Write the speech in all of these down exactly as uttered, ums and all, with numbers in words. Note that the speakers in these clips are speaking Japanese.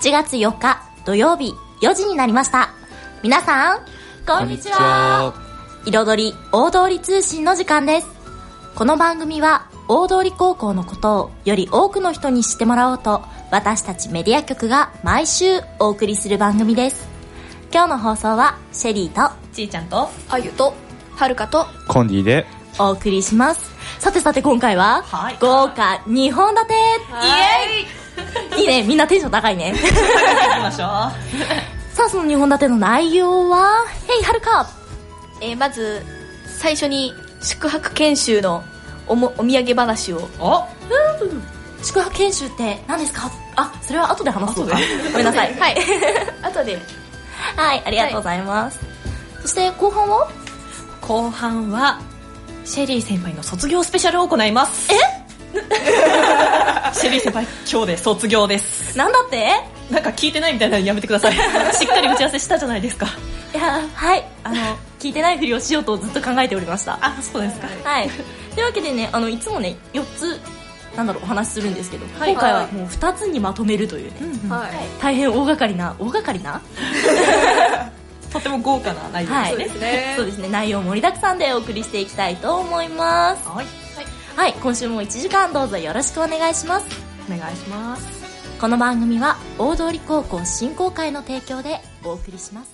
ちがつよっか土曜日よじになりました。皆さんこんにちは。彩り大通り通信の時間です。この番組は大通高校のことをより多くの人に知ってもらおうと、私たちメディア局が毎週お送りする番組です。今日の放送はシェリーとちーちゃんとあゆとはるかとコンディでお送りします。さてさて今回は、はい、豪華にほん立て、イエーイいいね、みんなテンション高いね。行きましょう。さあ、そのにほん立ての内容は、へいはるか、 えー、まず最初に宿泊研修のおもお土産話を。 おうん宿泊研修って何ですか？あ、それは後で話そうか。ごめんなさい。 はい。後で。 はい、ありがとうございます。はい、そして後半は？ 後半はシェリー先輩の卒業スペシャルを行います。 え？ シェリー先輩今日で卒業です。 なんだって？ なんか聞いてないみたいなのやめてください。しっかり打ち合わせしたじゃないですか。 いや、はい、あの聞いてないふりをしようとずっと考えておりました。 あ、そうですか。 はい。というわけでね、あのいつもねよっつなんだろうお話しするんですけど、はい、今回はもうふたつにまとめるというね、うんうんはい、大変大掛かりな大掛かりなとても豪華な内容ですね。 はい、そうですね。内容盛りだくさんでお送りしていきたいと思います。はい、はい、今週もいちじかんどうぞよろしくお願いします。 お願いします。 この番組は大通高校振興会の提供でお送りします。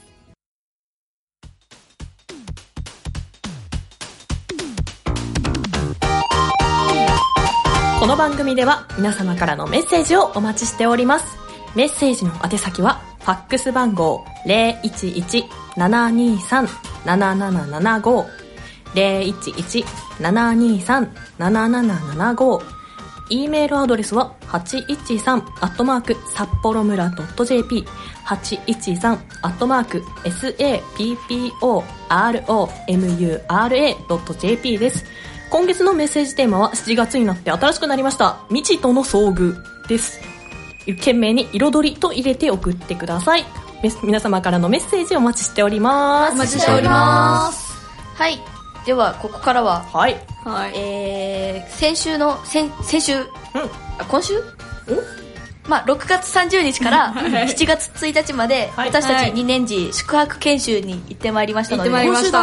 この番組では皆様からのメッセージをお待ちしております。メッセージの宛先はファックス番号 ゼロいちいち ななにさん なななななご ゼロいちいち ななにさん なななななご、 E メールアドレスははちいちさんアットマーク札幌村 .jp はちいちさんアットマーク サポロムラ .jp です。今月のメッセージテーマはしちがつになって新しくなりました未知との遭遇です。懸命に彩りと入れて送ってください。皆様からのメッセージお待ちしております。 お待ちしております。はい、ではここからは、 はい、 えー、先週の先先週、うん、あ今週おまあ、ろくがつさんじゅうにちからしちがつついたちまで私たちにねん次宿泊研修に行ってまいりましたので、 行ってまいりました。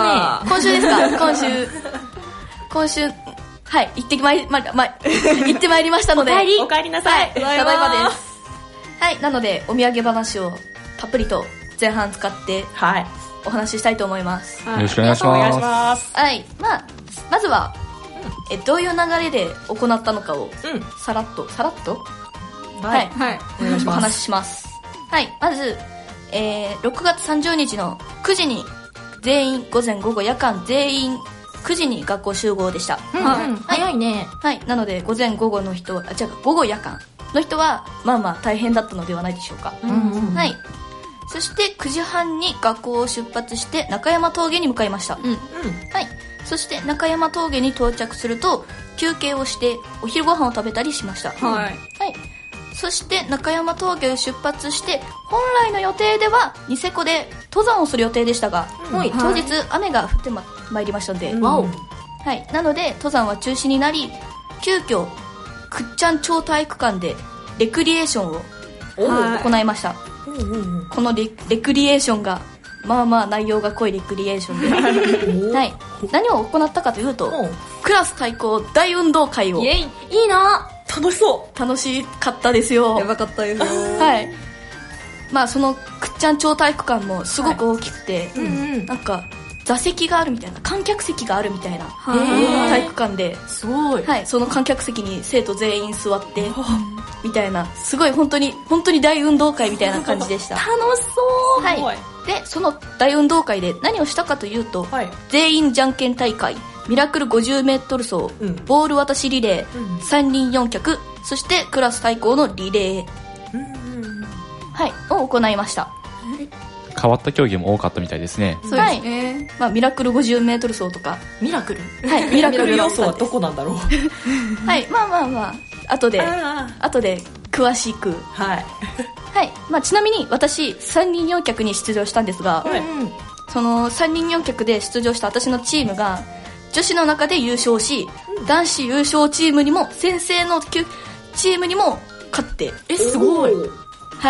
今週だね。今週ですか？今週今週はい行ってまいりま、ま、行ってまいりましたのでお帰りお帰りなさい。 ただいまです。はい、なのでお土産話をたっぷりと前半使ってお話ししたいと思います。 はい、よろしくお願いします。 はい、まあまずは、うん、えどういう流れで行ったのかを、うん、さらっとさらっとはい、はい、お願いします。 お話しします。はい、まず、えー、ろくがつさんじゅうにちのくじに全員午前午後夜間全員くじに学校集合でした。 うんうん、はい、早いね。 はい、なので午前午後の人はあじゃあ午後夜間の人はまあまあ大変だったのではないでしょうか。 うんうん、 はい。そしてくじはんに学校を出発して中山峠に向かいました。うんうん、はい。そして中山峠に到着すると休憩をしてお昼ご飯を食べたりしました。 はい。はい。 そして中山峠を出発して本来の予定ではニセコで登山をする予定でしたが、うん、当日雨が降ってま参りましたので、 うん、わお。 はい。なので登山は中止になり、急遽くっちゃん町体育館でレクリエーションを行いました。この レ, レクリエーションがまあまあ内容が濃いレクリエーションで、はい、何を行ったかというとクラス対抗大運動会を。 イエイ、いいな。 楽しそう。 楽しかったですよ。 やばかったですよ。 はい。まあそのくっちゃん町体育館もすごく大きくて、はい、うん、なんか座席があるみたいな、観客席があるみたいな体育館で、 すごい。 はい、その観客席に生徒全員座ってみたいな、すごい本当に本当に大運動会みたいな感じでした。 楽しそう。 はい。でその大運動会で何をしたかというと、はい、全員じゃんけん大会、ミラクル ごじゅうメートル 走、うん、ボール渡しリレー、うん、さんにんよん脚、そしてクラス対抗のリレー、うんうんうん、はいを行いました。 変わった競技も多かったみたいですね。 そうですね。はい、まあ、ミラクル ごじゅうメートル 走とか。 ミラクルはい、ミラクル要素はどこなんだろう。 はい、まあまあまあ、後で、後で詳しく。 はい。 はい、まあちなみに私、さんにんよん脚に出場したんですが、はい、そのさんにんよん脚で出場した私のチームが、女子の中で優勝し、うん、男子優勝チームにも、先生のチームにも勝って。 え、すごい。 はい。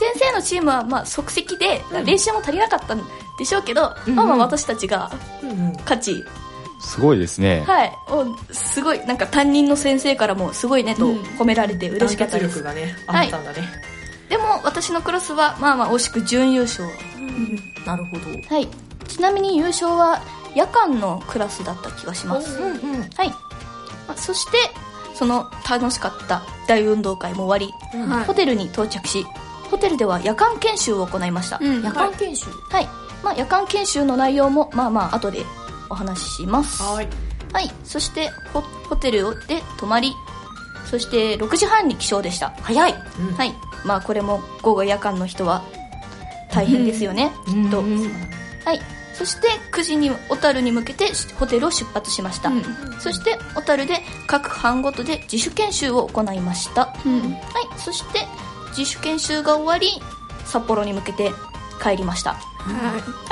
先生のチームはまあ即席で、 うん、 練習も足りなかったんでしょうけど、うん、まあまあ私たちが勝ち、うんうん、 すごいですね。 はい、もうすごいなんか担任の先生からもすごいねと褒められて嬉しかったです。 団結力がねあったんだね、はい、 でも私のクラスはまあまあ惜しく準優勝、 うん、なるほど、 はい、ちなみに優勝は夜間のクラスだった気がします、うんうん、はい、まあ、そしてその楽しかった大運動会も終わり、うん、ホテルに到着し、ホテルでは夜間研修を行いました、 うん、夜間研修、 はい、まあ、夜間研修の内容もまあまあ後でお話しします。 はい、 はい、そしてホ、ホテルで泊まり、そしてろくじはんに起床でした。 早い、 うん、はい、まあこれも午後夜間の人は大変ですよね、うん、きっと、うん、はい、そしてくじに小樽に向けてホテルを出発しました、うん、そして小樽で各班ごとで自主研修を行いました、うん、はい、そして自主研修が終わり札幌に向けて帰りました、はい、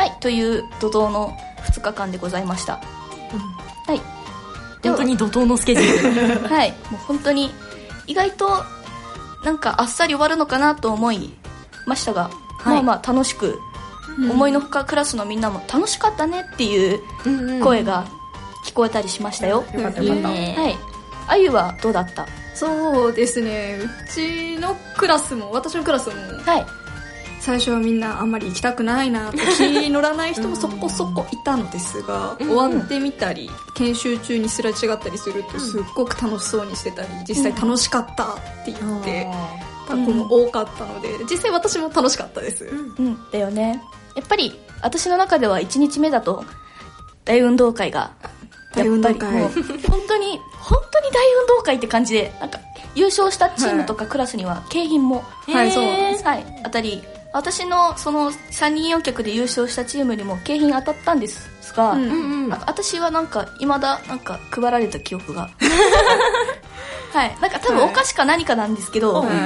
はい、という怒涛のふつかかんでございました、うん、はい、 本当に怒涛のスケジュールはい、もう本当に意外となんかあっさり終わるのかなと思いましたが、はい、まあまあ楽しく、うん、思いのほかクラスのみんなも楽しかったねっていう声が聞こえたりしましたよ、 うんうん、よかったよかった、はい、 あゆはどうだった？ そうですね、うちのクラスも私のクラスも、はい、最初はみんなあんまり行きたくないなと気乗らない人もそこそこいたのですが、うん、終わってみたり研修中にすれ違ったりするとすっごく楽しそうにしてたり、実際楽しかったって言ってた子も多かったので、実際私も楽しかったです、 うんうん、だよね。やっぱり私の中ではいちにちめだと大運動会が大運動会もう本当に本当に大運動会って感じで、なんか優勝したチームとかクラスには景品も、 はい、そうです、 はい、当たり、私のそのさんにんよん脚で優勝したチームにも景品当たったんですが、うんうんうん、なんか私はなんか未だなんか配られた記憶がはい、なんか多分お菓子か何かなんですけど、はい、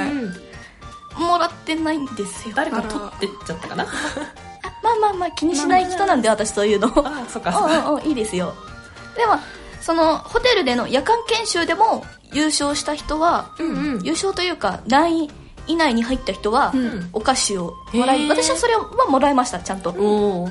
もらってないんですよ。 誰か取ってっちゃったかなまあまあまあ気にしない人なんで、私そういうのああ、そっかそっか、 おうおういいですよ。でもそのホテルでの夜間研修でも優勝した人は、うんうん、優勝というか何位以内に入った人は、うん、お菓子をもらい、私はそれはもらいました、ちゃんと、はい、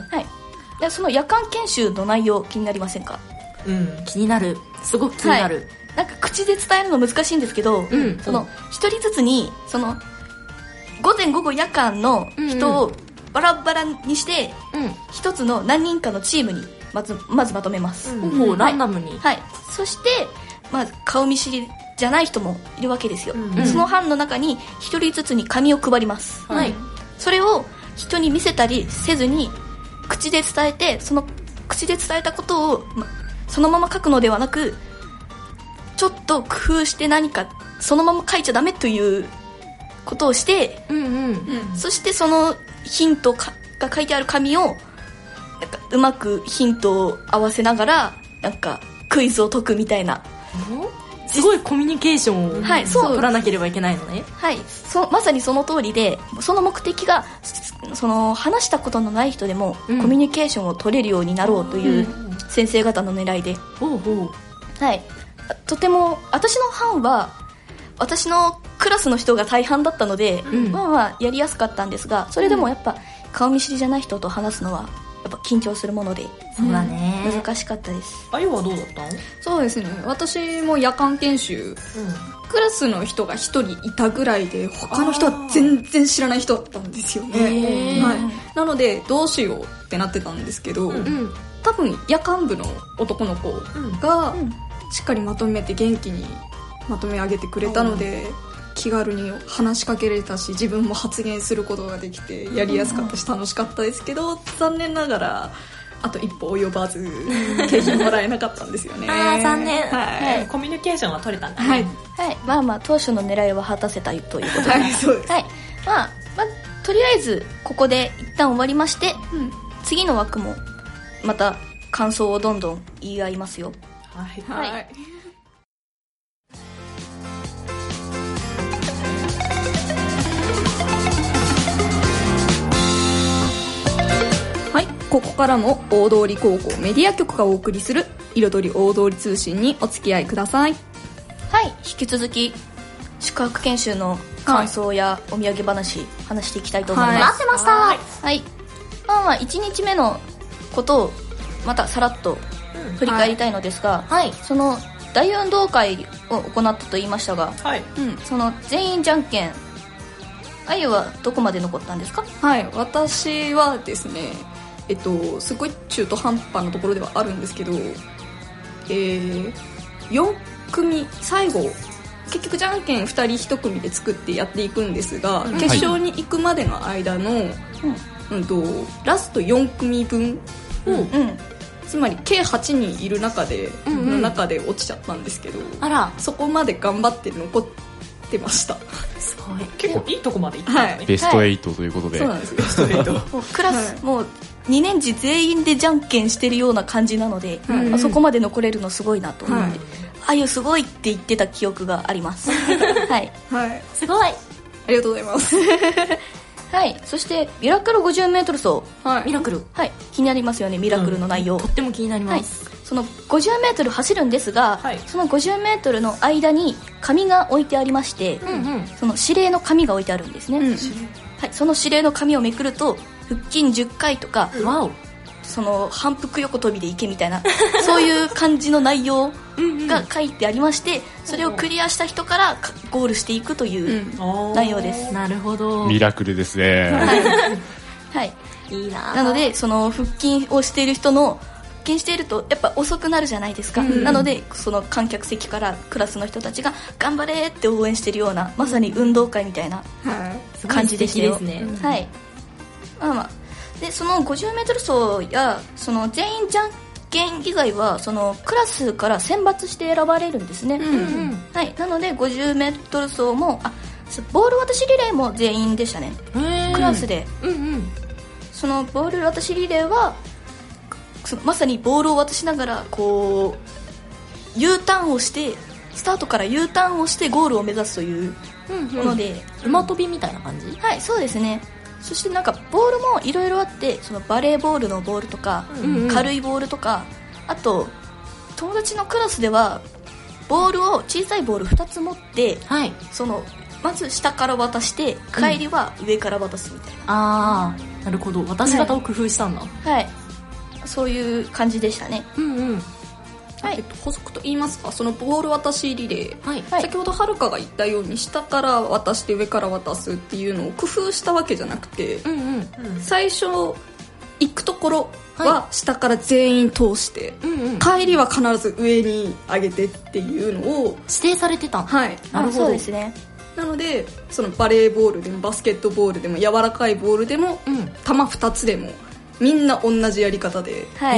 でその夜間研修の内容気になりませんか？ うん、気になる、すごく気になる、はい、 なんか口で伝えるの難しいんですけど、うん、その一人ずつにその午前午後夜間の人をバラバラにして、うん、一つの何人かのチームにまずまずまとめます、 うん、もうランダムに、 はいはい、そして、まず顔見知りじゃない人もいるわけですよ、うん、その班の中に一人ずつに紙を配ります、はい、それを人に見せたりせずに口で伝えて、その口で伝えたことを、ま、そのまま書くのではなく、ちょっと工夫して何かそのまま書いちゃダメということをして、うんうんうん、そしてそのヒントが書いてある紙をなんかうまくヒントを合わせながらなんかクイズを解くみたいな、 すごいコミュニケーションを、はい、そう取らなければいけないのね。 はい、そまさにその通りで、その目的がその話したことのない人でも、うん、コミュニケーションを取れるようになろうという先生方の狙いで、うんうん、はい、とても私の班は私のクラスの人が大半だったので、うん、まあまあやりやすかったんですが、それでもやっぱ顔見知りじゃない人と話すのはやっぱ緊張するもので、 そうだね、 難しかったです。 あゆはどうだったの？ そうですね、私も夜間研修、うん、クラスの人が一人いたぐらいで他の人は全然知らない人だったんですよね、はい、なのでどうしようってなってたんですけど、うん、多分夜間部の男の子がしっかりまとめて元気にまとめ上げてくれたので、気軽に話しかけれたし、自分も発言することができてやりやすかったし楽しかったですけど、残念ながらあと一歩及ばず景品もらえなかったんですよねあー残念、 はいはい、コミュニケーションは取れたんだね、 はいはい、まあまあ当初の狙いは果たせたということで、 はい、そうです、 はい、まあ、まあとりあえずここで一旦終わりまして、うん、次の枠もまた感想をどんどん言い合いますよ。 はい、はいはい、はい、ここからも大通高校メディア局がお送りする彩り大通通信にお付き合いください。 はい、引き続き宿泊研修の感想やお土産話話していきたいと思います、はい、 待ってました。 はい、はい、まあまあいちにちめのことをまたさらっと振り返りたいのですが、 はい、 その大運動会を行ったと言いましたが、はい、うん、その全員じゃんけん、あゆはどこまで残ったんですか？ はい、私はですね、えっとすごい中途半端なところではあるんですけど、えー、よん組最後結局じゃんけんふたりいち組で作ってやっていくんですが、うん、決勝に行くまでの間の、はい、うん、とラストよん組分を、うんうん、つまり計はちにんいる中で、うんうん、の中で落ちちゃったんですけど、 あら、 そこまで頑張って残ってました。 すごい、結構いいとこまで行ったんですね、 はい、ベストはちということで、 そうなんですよ、ベストはちもうクラス、はい、もうにねん次全員でじゃんけんしてるような感じなので、はい、まあ、そこまで残れるのすごいなと思って、はい、あゆすごいって言ってた記憶がありますはい、 はい、 すごい、 ありがとうございますはい、そしてミラクル ごじゅうメートル 走、 はい、ミラクル、 はい、気になりますよね、ミラクルの内容、 うん、とっても気になります、 はい、その ごじゅうメートル 走るんですが、はい、その ごじゅうメートル の間に紙が置いてありまして、うんうん、その指令の紙が置いてあるんですね、うん、はい、その指令の紙をめくると腹筋じゅっかいとか、 わお、 その反復横跳びでいけみたいなそういう感じの内容が書いてありまして、それをクリアした人からゴールしていくという内容です、 うん、なるほど、 ミラクルですねはい、はい、いいな。なのでその腹筋をしている人の腹筋しているとやっぱ遅くなるじゃないですか、うん、なのでその観客席からクラスの人たちが頑張れって応援しているような、まさに運動会みたいな感じでしたよ、 はい、すごい素敵ですね、 はい、まあまあでその ごじゅうメートル 走やその全員じゃんけん以外はそのクラスから選抜して選ばれるんですね、うんうん、はい、なので ごじゅうメートル 走もあボール渡しリレーも全員でしたね、クラスで、うんうん、そのボール渡しリレーはそのまさにボールを渡しながらこう U ターンをしてスタートから U ターンをしてゴールを目指すというもので、 うんうん、馬跳びみたいな感じ、 はい、そうですね。そしてなんかボールもいろいろあって、そのバレーボールのボールとか、うんうん、軽いボールとか、あと友達のクラスではボールを小さいボールふたつ持って、はい、そのまず下から渡して帰りは上から渡すみたいな、うん、 ああ、なるほど、渡し方を工夫したんだ、 はい、はい、そういう感じでしたね、 うんうん、 はい、えっと、補足と言いますか、そのボール渡しリレー、はい、先ほどはるかが言ったように下から渡して上から渡すっていうのを工夫したわけじゃなくて、うんうんうん、最初行くところは下から全員通して、はい、うんうん、帰りは必ず上に上げてっていうのを指定されてた。 はい、 なるほど、そうですね。 なのでそのバレーボールでもバスケットボールでも柔らかいボールでも、うん、球ふたつでもみんな同じやり方で、 はい、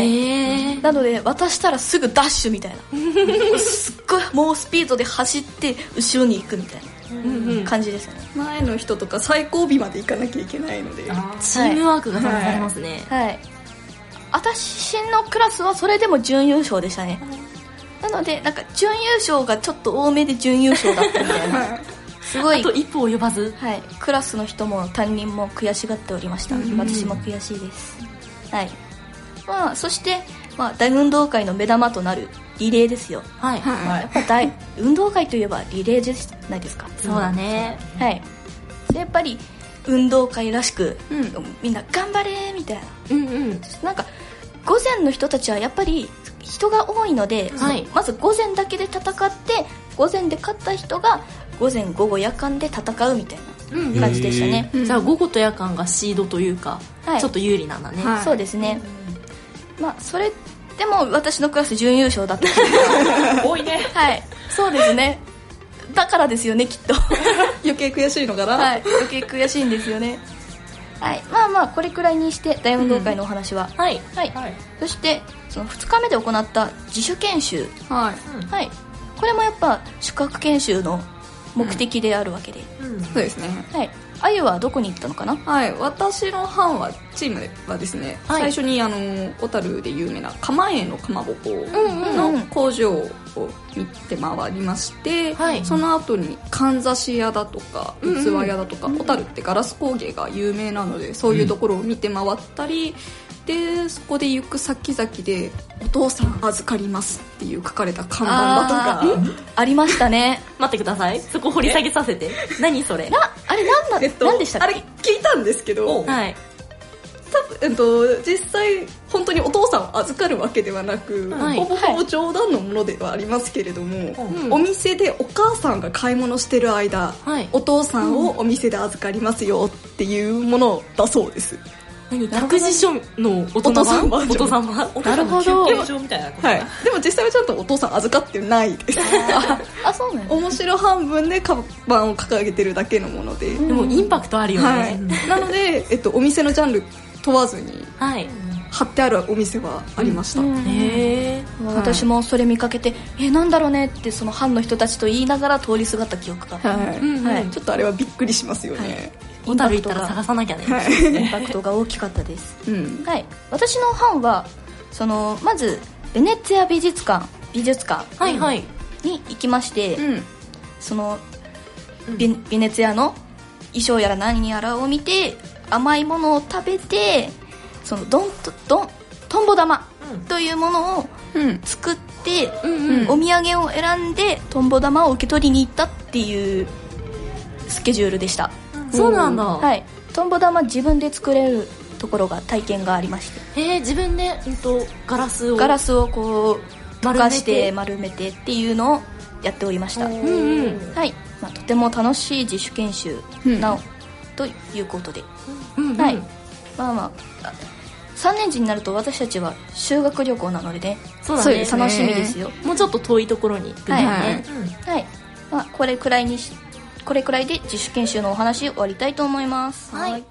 なので渡したらすぐダッシュみたいなすっごい猛スピードで走って後ろに行くみたいな感じですよね、 うんうん、前の人とか最後尾まで行かなきゃいけないのでチームワークが試されますね、 はいはい、私のクラスはそれでも準優勝でしたね、なのでなんか準優勝がちょっと多めで準優勝だったみたいな、はい、すごいあと一歩及ばず、 はい、クラスの人も担任も悔しがっておりました、うん、私も悔しいです、はい、まあ、そして、まあ、大運動会の目玉となるリレーですよ、はいはい、やっぱ大運動会といえばリレーじゃないですか。 そうだね、 はい、やっぱり運動会らしく、うん、みんな頑張れみたいな、うんうん、なんか午前の人たちはやっぱり人が多いので、はい、まず午前だけで戦って午前で勝った人が午前午後夜間で戦うみたいな感じでしたね、 うん、じゃあ午後と夜間がシードというか、はい、ちょっと有利なんだね、 はい、そうですね、うん、まあそれでも私のクラス準優勝だった多いね、 はい、そうですね、だからですよねきっと余計悔しいのかな、 はい、余計悔しいんですよね、はい、まあまあこれくらいにして大運動会のお話は、うん、はい、はいはい、そしてそのふつかめで行った自主研修、はい、はい、これもやっぱ宿泊研修の目的であるわけで、 うんうん、そうですね、 はい、あゆはどこに行ったのかな。 はい、私の班はチームはですね、はい、最初にあの小樽で有名な釜栄のかまぼこの工場を見て回りまして、うんうんうん、その後にかんざし屋だとか器屋だとか、うんうん、小樽ってガラス工芸が有名なのでそういうところを見て回ったり、 でそこで行く先々でお父さん預かりますっていう書かれた看板だとかあ, ありましたね。 待ってください、そこ掘り下げさせて。何それ。 なあれなんだ、 えっと、 なんでしたっけ。 あれ聞いたんですけど、 はい、 多分、えっと、実際本当にお父さんを預かるわけではなく、 はい、 ほぼほぼ冗談のものではありますけれども、 うん、 お店でお母さんが買い物してる間、 はい、 お父さんをお店で預かりますよっていうものだそうです。 何、託児所の大人版、お父さん版。 なるほど。休憩所みたいなこと。 はい。でも実際はちゃんとお父さん預かってないです。 あ、そうなんです。 面白半分で看板を掲げてるだけのもので。 でもインパクトあるよね。はい、 なので、えっと、お店のジャンル問わずに、 はい、 貼ってあるお店はありました。うんうん、 へー、私もそれ見かけて、え、なんだろうねってその班の人たちと言いながら通り過がった記憶が。 はい。うんうん、はい、ちょっとあれはびっくりしますよね。はい、 小樽行ったら探さなきゃね、はい、 インパクトが大きかったです、うん、はい、私の班はそのまずベネツィア美術館美術館に行きまして、はいはい、そのベ、ベネツィアの衣装やら何やらを見て甘いものを食べて、そのどんとどんとんぼ玉というものを作って、うんうんうん、お土産を選んでとんぼ玉を受け取りに行ったっていうスケジュールでした。 そうなんだ、 はい、とんぼ玉自分で作れるところが体験がありまして、 へえ、自分で、うん、とガラスをガラスをこう溶かして丸めてっていうのをやっておりました、うんうん、はい、まあ、とても楽しい自主研修な、うん、ということで、うんうん、はい、まあまあさんねん時になると私たちは修学旅行なのでね、 そうだね、 そう楽しみですよ。 もうちょっと遠いところに行くんだよね、はい、 うん、はい、まあ、これくらいにしこれくらいで自主研修のお話終わりたいと思います。はい、はい、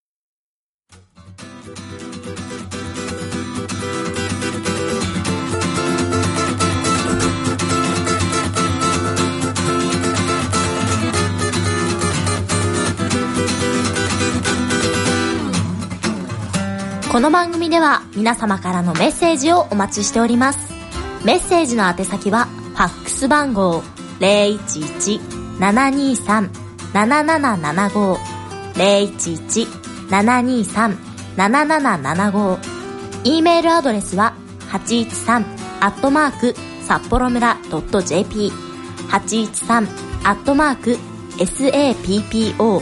この番組では皆様からのメッセージをお待ちしております。メッセージの宛先はファックス番号 ゼロいちいち ななにさん ななななななご ゼロいちいち ななにさん なななななご、 E メールアドレスははちいちさん アットマーク札幌村 .jp はちいちさん アットマーク サッポロ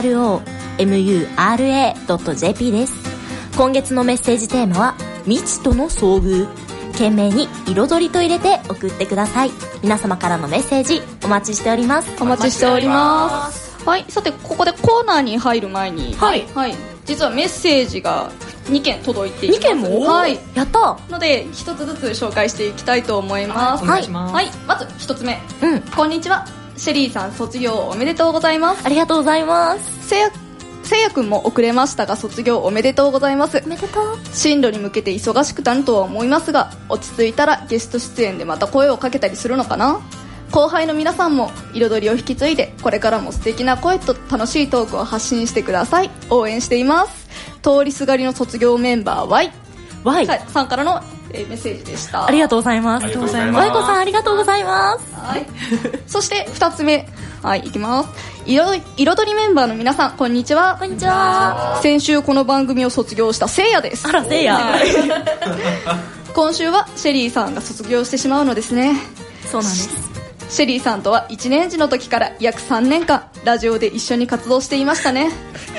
ムラ .jp です。今月のメッセージテーマは未知との遭遇。懸命に彩りと入れて送ってください。皆様からのメッセージお待ちしております。 お待ちしております。はい、さてここでコーナーに入る前に、はい、はい、実はメッセージがにけん届いています。 にけんも、 はい、 やったのでひとつずつ紹介していきたいと思います。 はい、はい、 はい、まずひとつめ、 うん、 こんにちは、シェリーさん卒業おめでとうございます。 ありがとうございます。 せやせいやくんも遅れましたが卒業おめでとうございます。 おめでとう。 進路に向けて忙しくなるとは思いますが、落ち着いたらゲスト出演でまた声をかけたりするのかな。後輩の皆さんも彩りを引き継いでこれからも素敵な声と楽しいトークを発信してください。応援しています。通りすがりの卒業メンバー Y, y さんからのメッセージでした。 ありがとうございます。 ありがとうございます。 ワイコさんありがとうございます。 はい、そしてふたつめ、はい、いきます。彩りメンバーの皆さんこんにちは。 こんにちは。 先週この番組を卒業したせいやです。 あら、せいや。 今週はシェリーさんが卒業してしまうのですね。 そうなんです。 シェリーさんとはいちねん時の時から約さんねんかんラジオで一緒に活動していましたね。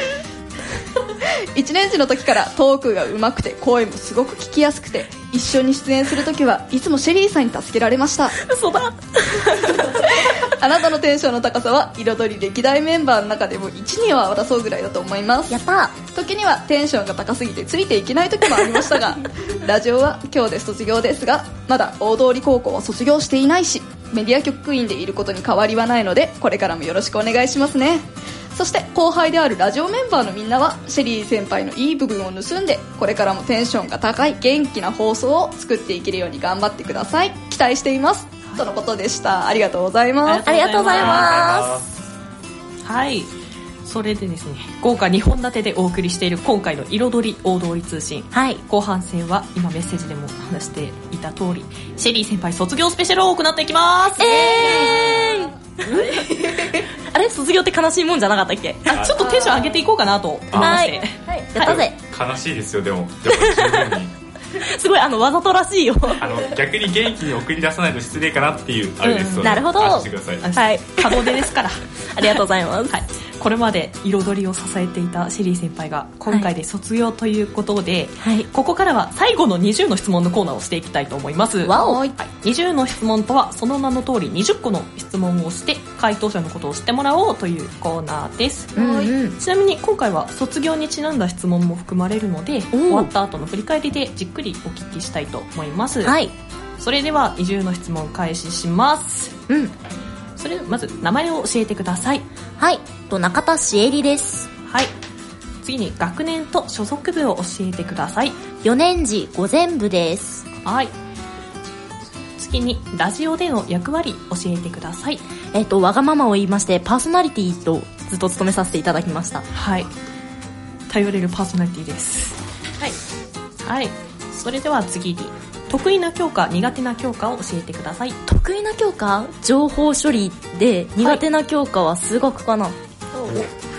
いちねん時の時からトークが上手くて声もすごく聞きやすくて、一緒に出演する時はいつもシェリーさんに助けられました。 嘘だ。 あなたのテンションの高さは彩り歴代メンバーの中でもいちには争うぐらいだと思います。 やった。 時にはテンションが高すぎてついていけない時もありましたがラジオは今日で卒業ですが、まだ大通高校は卒業していないしメディア局員でいることに変わりはないので、これからもよろしくお願いしますね。そして後輩であるラジオメンバーのみんなはシェリー先輩のいい部分を盗んで、これからもテンションが高い元気な放送を作っていけるように頑張ってください。期待していますとのことでした。ありがとうございます。 ありがとうございます。 はい、それでですね、豪華にほん立てでお送りしている今回の彩り大通り通信、 はい、 後半戦は今メッセージでも話していた通りシェリー先輩卒業スペシャルを行っていきます。 えーあれ、卒業って悲しいもんじゃなかったっけ。 あ、ちょっとテンション上げていこうかなと思いまして、 はいはい、やったぜ。 悲しいですよ。でもでも十分にすごいあのわざとらしいよ。 あの逆に元気に送り出さないと失礼かなっていうあれです、 うん、なるほど。 安心してください。 はい、 門出ですからありがとうございます。 はい、これまで彩りを支えていたシェリー先輩が今回で卒業ということで、はい、ここからは最後のにじゅうの質問のコーナーをしていきたいと思います。 わお、 はい、にじゅうの質問とはその名の通りにじゅっこの質問をして回答者のことを知ってもらおうというコーナーです。 うんうん、 ちなみに今回は卒業にちなんだ質問も含まれるので、終わった後の振り返りでじっくりお聞きしたいと思います。 はい、 それではにじゅうの質問開始します。 うん、 それではまず名前を教えてください。 はい、と中田しえりです。 はい、次に学年と所属部を教えてください。 よねんじ午前部です。 はい、次にラジオでの役割教えてください。 えっとわがままを言いましてパーソナリティとずっと務めさせていただきました。 はい、頼れるパーソナリティです。はい、はい、それでは次に得意な教科苦手な教科を教えてください。 得意な教科情報処理で、苦手な教科は数学かな。はい、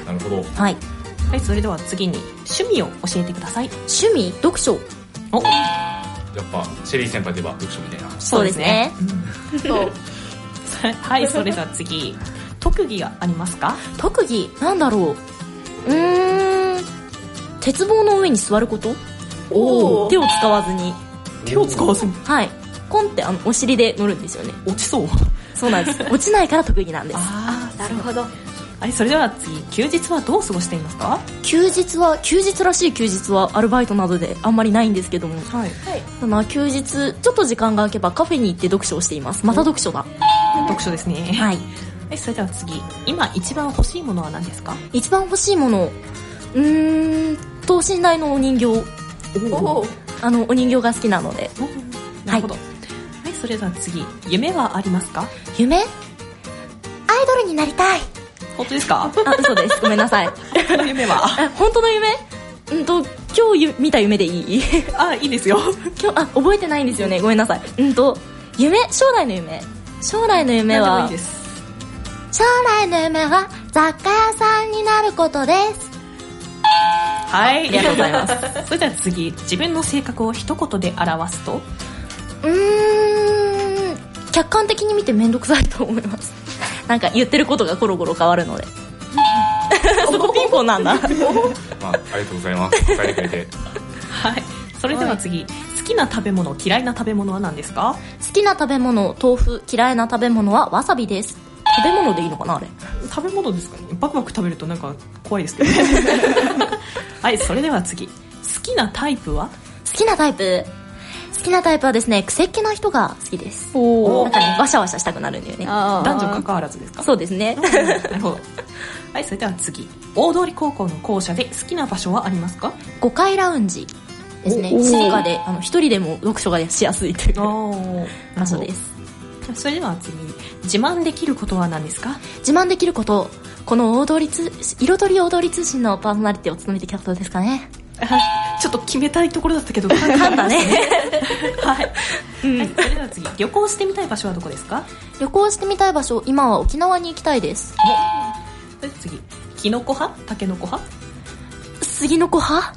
なるほど。 はい、 はい、それでは次に趣味を教えてください。 趣味読書。 お、 やっぱシェリー先輩といえば読書みたいな。 そうですね。 そうはい、それでは次特技がありますか？ 特技なんだろう。うーん鉄棒の上に座ること。お手を使わずに。 手を使わずに、 はい、コンってあのお尻で乗るんですよね。 落ちそう。 そうなんです。落ちないから特技なんです。 ああ、なるほど。 はい、それでは次休日はどう過ごしていますか？ 休日は休日らしい休日はアルバイトなどであんまりないんですけども、 はい、 その休日ちょっと時間が空けばカフェに行って読書をしています。また読書だ。 読書ですね。 はい、 はい、それでは次今一番欲しいものは何ですか？ 一番欲しいもの、うーん等身大のお人形。 おあのお人形が好きなので。 なるほど。はい、はい、それでは次夢はありますか？ 夢、アイドルになりたい。 本当ですか？ あ、嘘です。ごめんなさい。 本当の夢は？ 本当の夢、うんと今日見た夢でいい？ あ、いいですよ。 今日あ覚えてないんですよね。ごめんなさい。うんと夢、将来の夢将来の夢は、 いいです。 将来の夢は雑貨屋さんになることです。 はい、 ありがとうございます。 それでは次自分の性格を一言で表すと？ うーん客観的に見てめんどくさいと思います。なんか言ってることがコロコロ変わるので。そこピンポンなんだ。 まあ、ありがとうございます。答えてくれて。 はい、それでは次、はい、好きな食べ物嫌いな食べ物は何ですか？ 好きな食べ物豆腐、嫌いな食べ物はわさびです。食べ物でいいのかなあれ。 食べ物ですかね。バクバク食べるとなんか怖いですけど。はい、それでは次好きなタイプは？ 好きなタイプ好きなタイプはですね、癖っ気な人が好きです。 おなんかね、ワシャワシャしたくなるんだよね。 男女関わらずですか？ そうですね。 なるほど。はい、それでは次大通高校の校舎で好きな場所はありますか？ ごかいラウンジですね。静かであの一人でも読書がしやすいという場所です。 それでは次自慢できることは何ですか？ 自慢できること、この大通り通彩り大通り通信のパーソナリティを務めてきたことですかね。 ちょっと決めたいところだったけど噛んだね。 はい、うん、はい、それでは次旅行してみたい場所はどこですか？ 旅行してみたい場所、今は沖縄に行きたいです。 それで次キノコ派タケノコ派杉の子派。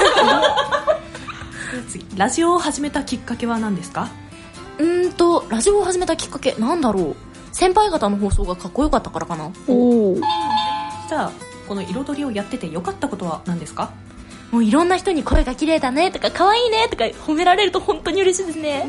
次ラジオを始めたきっかけは何ですか？ うーんとラジオを始めたきっかけなんだろう。先輩方の放送がかっこよかったからかな。 おじゃあこの彩りをやっててよかったことは何ですか？ もういろんな人に声が綺麗だねとか可愛いねとか褒められると本当に嬉しいですね。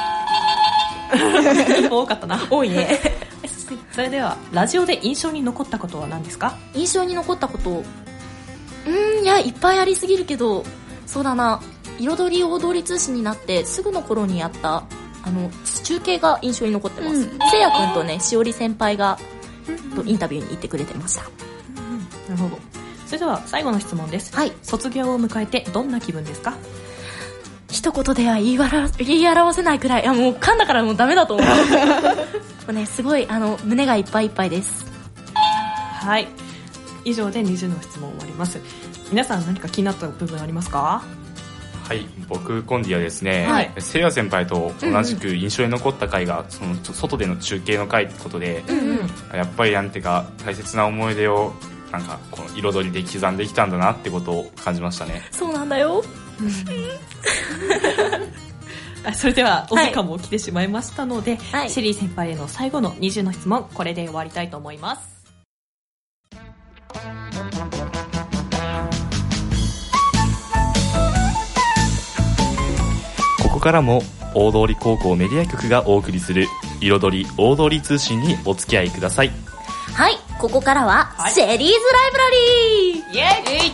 多かったな。 多いね。 それではラジオで印象に残ったことは何ですか？ 印象に残ったこと、うーんいやいっぱいありすぎるけど、そうだな、彩り大通り通信になってすぐの頃にやったあの中継が印象に残ってます。うん、せいやくんとね、しおり先輩が、うん、インタビューに行ってくれてました。 うんうん、なるほど。それでは最後の質問です。 はい。卒業を迎えてどんな気分ですか？ 一言では言い表言い表せないくらい、いやもう噛んだからもうダメだと思う。もうね、すごいあの胸がいっぱいいっぱいです。 はい。以上でにじゅうの質問終わります。皆さん何か気になった部分ありますか？ はい、僕コンディはですね、 はい、 せいや先輩と同じく印象に残った回が、うんうん、その外での中継の回ってことで、うんうん、やっぱりなんていうか大切な思い出をなんかこの彩りで刻んできたんだなってことを感じましたね。 そうなんだよ。 それではお時間も来てしまいましたので、 はい、 シェリー先輩への最後のにじゅうの質問、これで終わりたいと思います。 ここからも大通高校メディア局がお送りする彩り大通通信にお付き合いください。 はい、ここからは、はい、シェリーズライブラリーイエ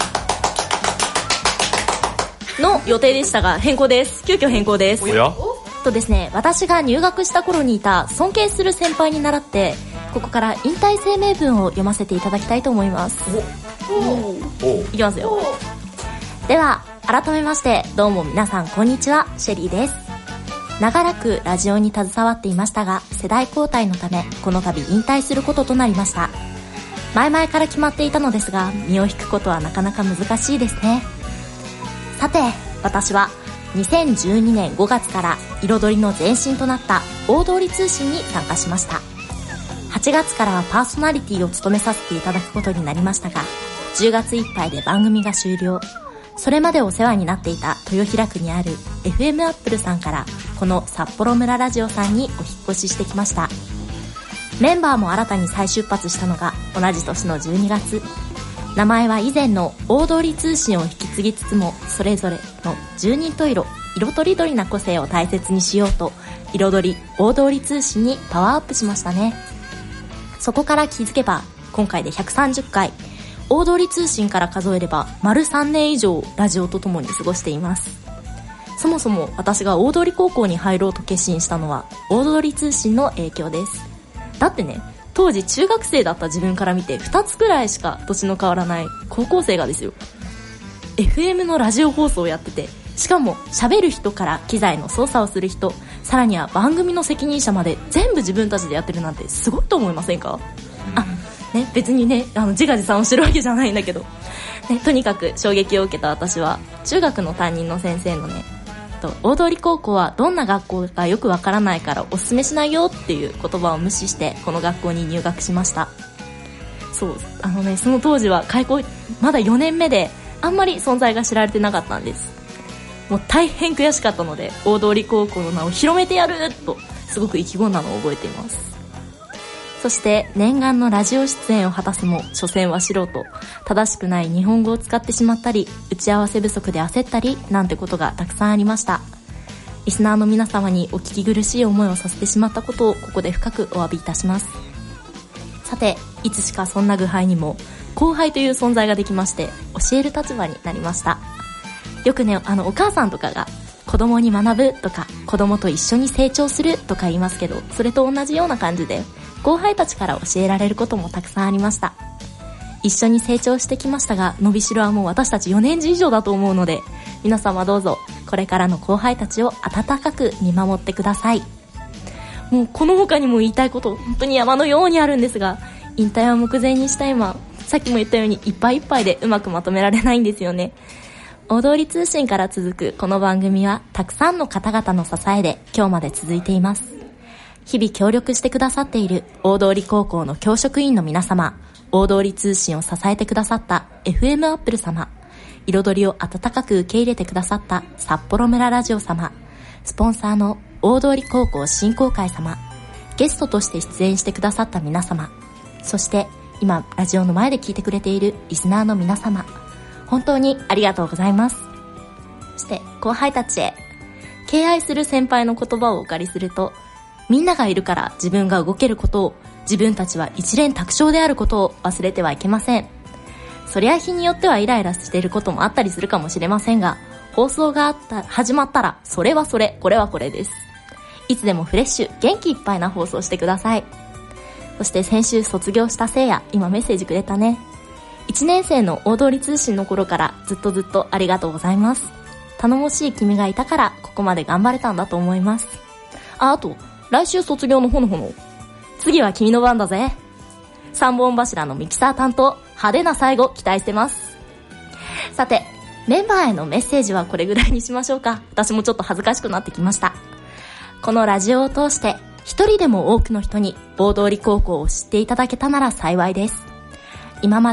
ーイの予定でしたが変更です。急遽変更です。 おやとですね、私が入学した頃にいた尊敬する先輩に倣ってここから引退声明文を読ませていただきたいと思います。おおいきますよ。では改めましてどうも皆さんこんにちは、シェリーです。長らくラジオに携わっていましたが世代交代のためこの度引退することとなりました。前々から決まっていたのですが身を引くことはなかなか難しいですね。さて私はにせんじゅうにねんごがつから彩りの前身となった大通通信に参加しました。はちがつからはパーソナリティを務めさせていただくことになりましたがじゅうがついっぱいで番組が終了。それまでお世話になっていた豊平区にある エフエム アップルさんからこの札幌村ラジオさんにお引っ越ししてきました。メンバーも新たに再出発したのが同じ年のじゅうにがつ。名前は以前の大通通信を引き継ぎつつもそれぞれの十人十色色とりどりな個性を大切にしようと彩り大通通信にパワーアップしましたね。そこから気づけば今回でひゃくさんじゅっかい、大通通信から数えれば丸さんねん以上ラジオとともに過ごしています。そもそも私が大通高校に入ろうと決心したのは大通通信の影響です。だってね、当時中学生だった自分から見てふたつくらいしか年の変わらない高校生がですよ エフエム のラジオ放送をやってて、しかも喋る人から機材の操作をする人、さらには番組の責任者まで全部自分たちでやってるなんてすごいと思いませんか？あ、ね、別にね、あの自画自賛をしてるわけじゃないんだけど、ね、とにかく衝撃を受けた私は中学の担任の先生のね、大通高校はどんな学校かよくわからないからおすすめしないよっていう言葉を無視してこの学校に入学しました。そうあのね、その当時は開校まだよねんめであんまり存在が知られてなかったんです。もう大変悔しかったので大通高校の名を広めてやるとすごく意気込んだのを覚えています。そして念願のラジオ出演を果たすも所詮は素人、正しくない日本語を使ってしまったり打ち合わせ不足で焦ったりなんてことがたくさんありました。リスナーの皆様にお聞き苦しい思いをさせてしまったことをここで深くお詫びいたします。さていつしかそんな愚輩にも後輩という存在ができまして教える立場になりました。よくね、あのお母さんとかが子供に学ぶとか子供と一緒に成長するとか言いますけど、それと同じような感じで後輩たちから教えられることもたくさんありました。一緒に成長してきましたが伸びしろはもう私たちよねんじ以上だと思うので皆様どうぞこれからの後輩たちを温かく見守ってください。もうこの他にも言いたいこと本当に山のようにあるんですが引退を目前にした今、さっきも言ったようにいっぱいいっぱいでうまくまとめられないんですよね。大通通信から続くこの番組はたくさんの方々の支えで今日まで続いています。日々協力してくださっている大通高校の教職員の皆様、大通通信を支えてくださった エフエム アップル様、彩りを温かく受け入れてくださった札幌村ラジオ様、スポンサーの大通高校振興会様、ゲストとして出演してくださった皆様、そして今ラジオの前で聞いてくれているリスナーの皆様、本当にありがとうございます。そして後輩たちへ敬愛する先輩の言葉をお借りすると、みんながいるから自分が動けることを、自分たちは一蓮托生であることを忘れてはいけません。そりゃ日によってはイライラしていることもあったりするかもしれませんが、放送があった始まったらそれはそれ、これはこれです。いつでもフレッシュ元気いっぱいな放送してください。そして先週卒業したせいや、今メッセージくれたね。いちねん生の大通通信の頃からずっとずっとありがとうございます。頼もしい君がいたからここまで頑張れたんだと思います。あ、あと来週卒業のほのほの、次は君の番だぜ。三本柱のミキサー担当、派手な最後期待してます。さてメンバーへのメッセージはこれぐらいにしましょうか。私もちょっと恥ずかしくなってきました。このラジオを通して一人でも多くの人に大通高校を知っていただけたなら幸いです。今まで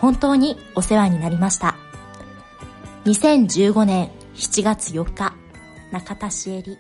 本当にお世話になりました。にせんじゅうごねんしちがつよっか、中田しえり。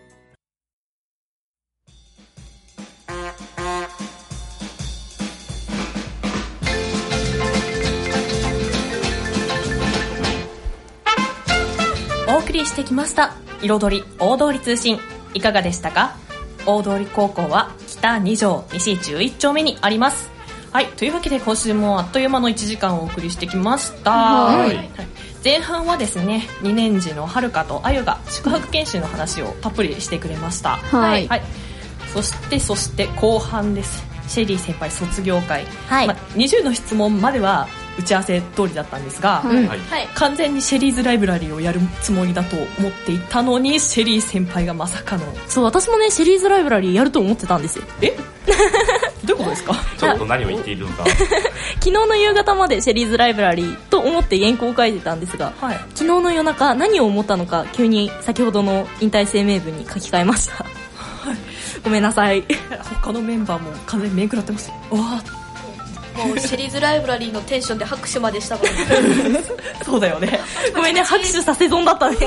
お送りしてきました彩り大通り通信、いかがでしたか？大通高校は北に条西じゅういっちょうめにあります。はい、というわけで今週もあっという間のいちじかんをお送りしてきました。はい、前半はですね、にねん次のはるかとあゆが宿泊研修の話をたっぷりしてくれました。はい、はい、そしてそして後半です。シェリー先輩卒業会、はい、まあ、にじゅうの質問までは打ち合わせ通りだったんですが、うん、はい、完全にシェリーズライブラリーをやるつもりだと思っていたのに、シェリー先輩がまさかの。 そう、私もねシェリーズライブラリーやると思ってたんですよ。 えどういうことですか？ ちょっと何を言っているのか昨日の夕方までシェリーズライブラリーと思って原稿を書いてたんですが、はい、昨日の夜中何を思ったのか急に先ほどの引退声明文に書き換えました。はい、ごめんなさい。 他のメンバーも完全に面食らってます。わーもうシェリーズライブラリーのテンションで拍手までしたからね。 そうだよね。 ごめんね、拍手させ損だったね。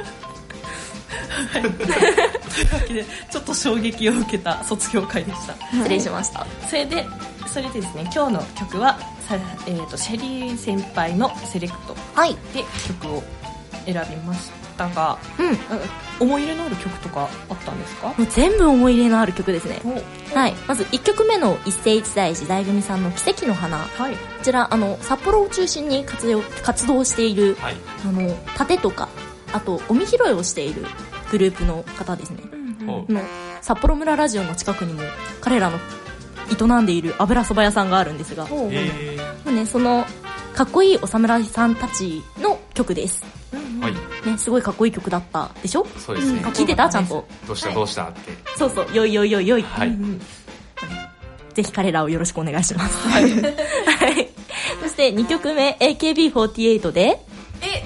というわけでちょっと衝撃を受けた卒業会でした。 失礼しました。 それでそれでですね、今日の曲は、えー、とシェリー先輩のセレクトで曲を選びましたが、うん、思い入れのある曲とかあったんですか？ もう全部思い入れのある曲ですね。はい、まずいっきょくめの一世一代時代組さんの奇跡の花、はい、こちらあの札幌を中心に活用活動している、はい、あの盾とかあとゴミ拾いをしているグループの方ですね、うんうん、の札幌村ラジオの近くにも彼らの営んでいる油そば屋さんがあるんですが、ね、そのかっこいいお侍さんたちの曲です、はいね、すごいかっこいい曲だったでしょ？ そうですね、 うん、聞いてた？ちゃんとどうしたどうしたって、 そうそう、よいよいよいよい、はい、うんうん、ぜひ彼らをよろしくお願いします。はい、はい、そしてにきょくめ エーケービーフォーティーエイト でええ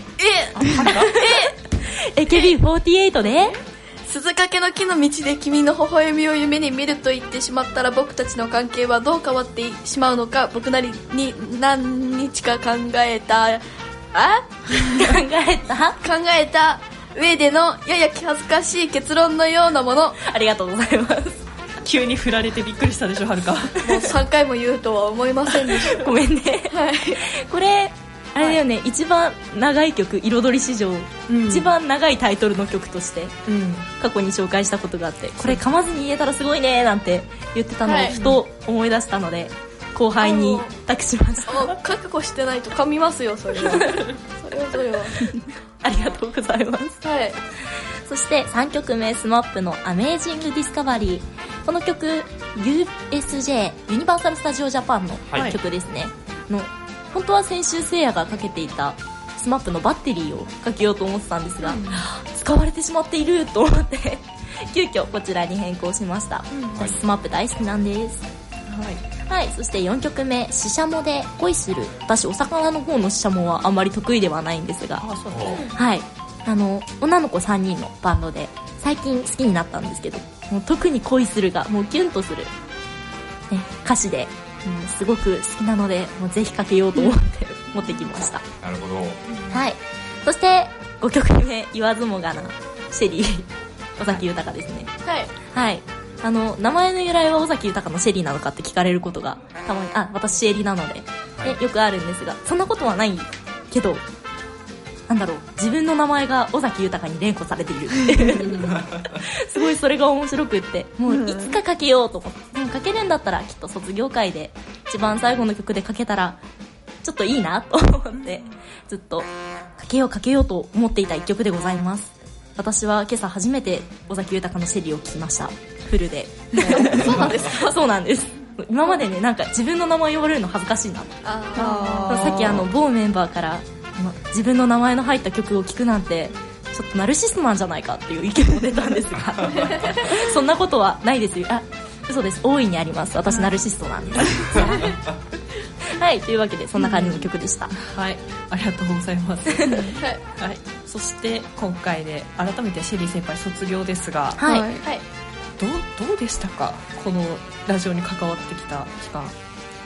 え エーケービーフォーティーエイト で鈴懸の木の道で君の微笑みを夢に見ると言ってしまったら僕たちの関係はどう変わってしまうのか、僕なりに何日か考えたあ考えた考えた上でのやや恥ずかしい結論のようなもの。 ありがとうございます。 急に振られてびっくりしたでしょ、はるか。 もうさんかいも言うとは思いませんでした。 ごめんね、はい、これあれだよね、はい、一番長い曲、彩り史上、うん、一番長いタイトルの曲として、うん、過去に紹介したことがあって、これ噛まずに言えたらすごいねなんて言ってたのをふと思い出したので、後輩に託しました。 もう覚悟してないと噛みますよ、それは。それはそれは。 ありがとうございます。はい。そしてさんきょくめ、スマップのアメージングディスカバリー。この曲 ユーエスジェー ユニバーサルスタジオジャパンの曲ですね、はい、の本当は先週せいやがかけていたスマップのバッテリーをかけようと思ってたんですが、うん、使われてしまっていると思って急遽こちらに変更しました、うん、私スマップ大好きなんです、はい、はい、そしてよんきょくめ、シシャモで恋する。私お魚の方のシシャモはあんまり得意ではないんですが、あ、そうね、はい、あの女の子さんにんのバンドで最近好きになったんですけど、もう特に恋するがもうキュンとする、ね、歌詞で、うん、すごく好きなのでもうぜひかけようと思って持ってきました。 なるほど、 はい、そしてごきょくめ、言わずもがなシェリー尾崎豊ですね。はい、はい、あの名前の由来は尾崎豊のシェリーなのかって聞かれることがたまに、あ、私シェリーなので、ね、よくあるんですが、そんなことはないけど、なんだろう、自分の名前が尾崎豊に連呼されているすごいそれが面白くって、もういつかかけようと思って、でもかけるんだったらきっと卒業会で一番最後の曲でかけたらちょっといいなと思ってずっとかけようかけようと思っていた一曲でございます。私は今朝初めて尾崎豊のシェリーを聴きました、フルで。 そうなんですか？ そうなんです。今までね、なんか自分の名前呼ばれるの恥ずかしいな。あさっきあの某メンバーから自分の名前の入った曲を聴くなんてちょっとナルシストなんじゃないかっていう意見も出たんですがそんなことはないですよ。あ、嘘です、大いにあります。私ナルシストなんですはい、というわけでそんな感じの曲でした、うん、 はい、ありがとうございますはい、はい、そして今回で改めてシェリー先輩卒業ですが、はい、はい、どう、どうでしたか、このラジオに関わってきた期間。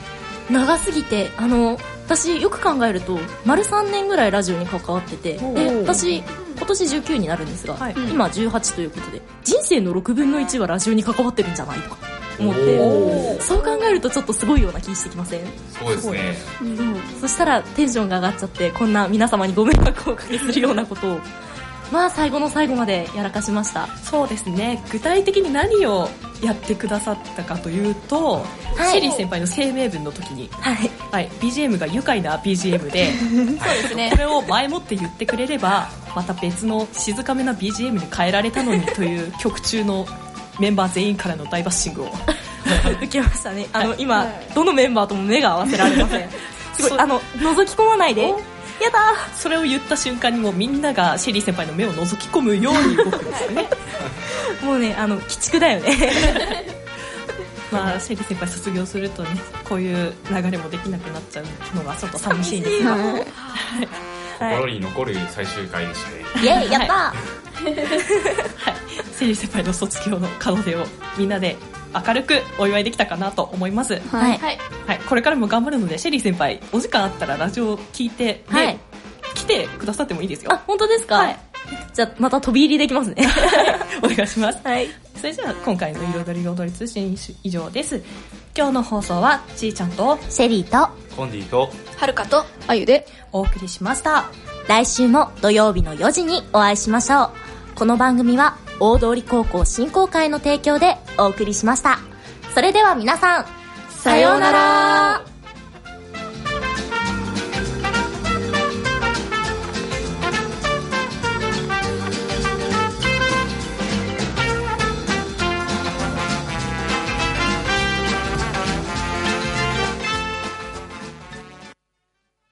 長すぎて、あの私よく考えると丸さんねんぐらいラジオに関わってて、で私今年じゅうきゅうになるんですが、はい、今じゅうはちということで人生のろくぶんのいちはラジオに関わってるんじゃないとか思って、そう考えるとちょっとすごいような気してきません？ そうですね、 うん、そしたらテンションが上がっちゃって、こんな皆様にご迷惑をおかけするようなことをまあ最後の最後までやらかしました。 そうですね、具体的に何をやってくださったかというと、はい、シェリー先輩の声明文の時に、はいはい、ビージーエム が愉快な ビージーエム でそうですね、これを前もって言ってくれればまた別の静かめな ビージーエム に変えられたのにという曲中のメンバー全員からの大バッシングを受けましたね。あの、はい、今、はい、どのメンバーとも目が合わせられません。すごい、あの覗き込まないで、やだ。 それを言った瞬間にもうみんながシェリー先輩の目を覗き込むように動くんですよね。 もうね、あの鬼畜だよね。 まあシェリー先輩卒業するとね、こういう流れもできなくなっちゃうのがちょっと寂しいんですが、はい、 心に残る最終回でしたね。イエーイ、やったー。はい、 シェリー先輩の卒業の門出をみんなで明るくお祝いできたかなと思います。はい、はい、これからも頑張るので、シェリー先輩お時間あったらラジオ聞いて、はい、来てくださってもいいですよ。 あ、本当ですか？はい、じゃあまた飛び入りできますね。 お願いします。はい、それじゃあ今回の彩り踊り通信以上です。今日の放送はちーちゃんとシェリーとコンディとはるかとあゆでお送りしました。 来週も土曜日のよじにお会いしましょう。この番組は大通高校振興会の提供でお送りしました。それでは皆さん、さようなら。